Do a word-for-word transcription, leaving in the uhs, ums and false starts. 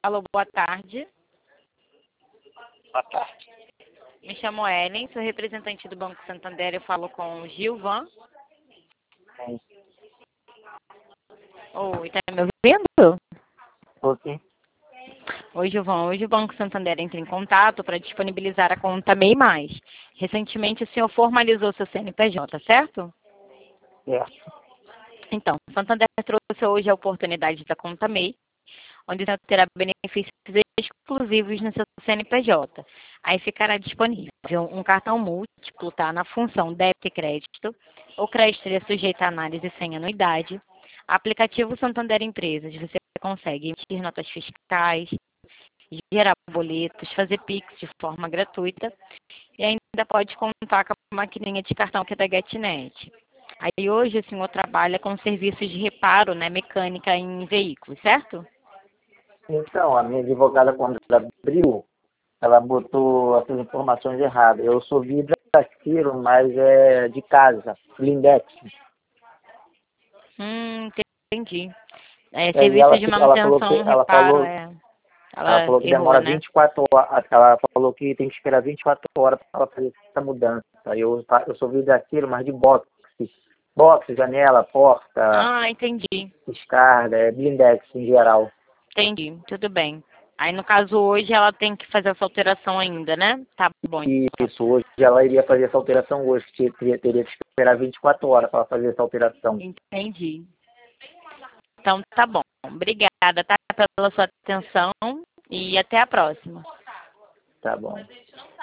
Alô, boa tarde. Boa tarde. Me chamo Ellen, sou representante do Banco Santander. Eu falo com o Gilvan. Sim. Oi, tá me ouvindo? Ok. Oi, Gilvan. Hoje o Banco Santander entra em contato para disponibilizar a conta MEI Mais. Recentemente o senhor formalizou seu C N P J, certo? Certo. Então, o Santander trouxe hoje a oportunidade da conta MEI, onde você terá benefícios exclusivos no seu C N P J. Aí ficará disponível um cartão múltiplo, tá? Na função débito e crédito. O crédito ele é sujeito à análise sem anuidade. Aplicativo Santander Empresas, você consegue emitir notas fiscais, gerar boletos, fazer Pix de forma gratuita e ainda pode contar com a maquininha de cartão que é da GetNet. Aí hoje o senhor trabalha com serviços de reparo, né, mecânica em veículos, certo? Então, a minha advogada, quando ela abriu, ela botou essas informações erradas. Eu sou vidraceiro, mas é de casa, blindex. Hum, entendi. É, E aí serviço ela, de ela falou que manutenção, ela reparo, falou, é. ela Ela falou que errou, demora né? vinte e quatro horas. Ela falou que tem que esperar vinte e quatro horas para ela fazer essa mudança. Eu, eu sou vidraceiro, mas de boxe. Boxe, janela, porta, Ah, entendi. descarga, é blindex em geral. Entendi. Tudo bem. Aí, no caso, hoje ela tem que fazer essa alteração ainda, né? Tá bom. Então. Isso, hoje ela iria fazer essa alteração hoje, que teria, teria que esperar vinte e quatro horas para fazer essa alteração. Entendi. Então, tá bom. Obrigada, tá? Pela sua atenção e até a próxima. Tá bom.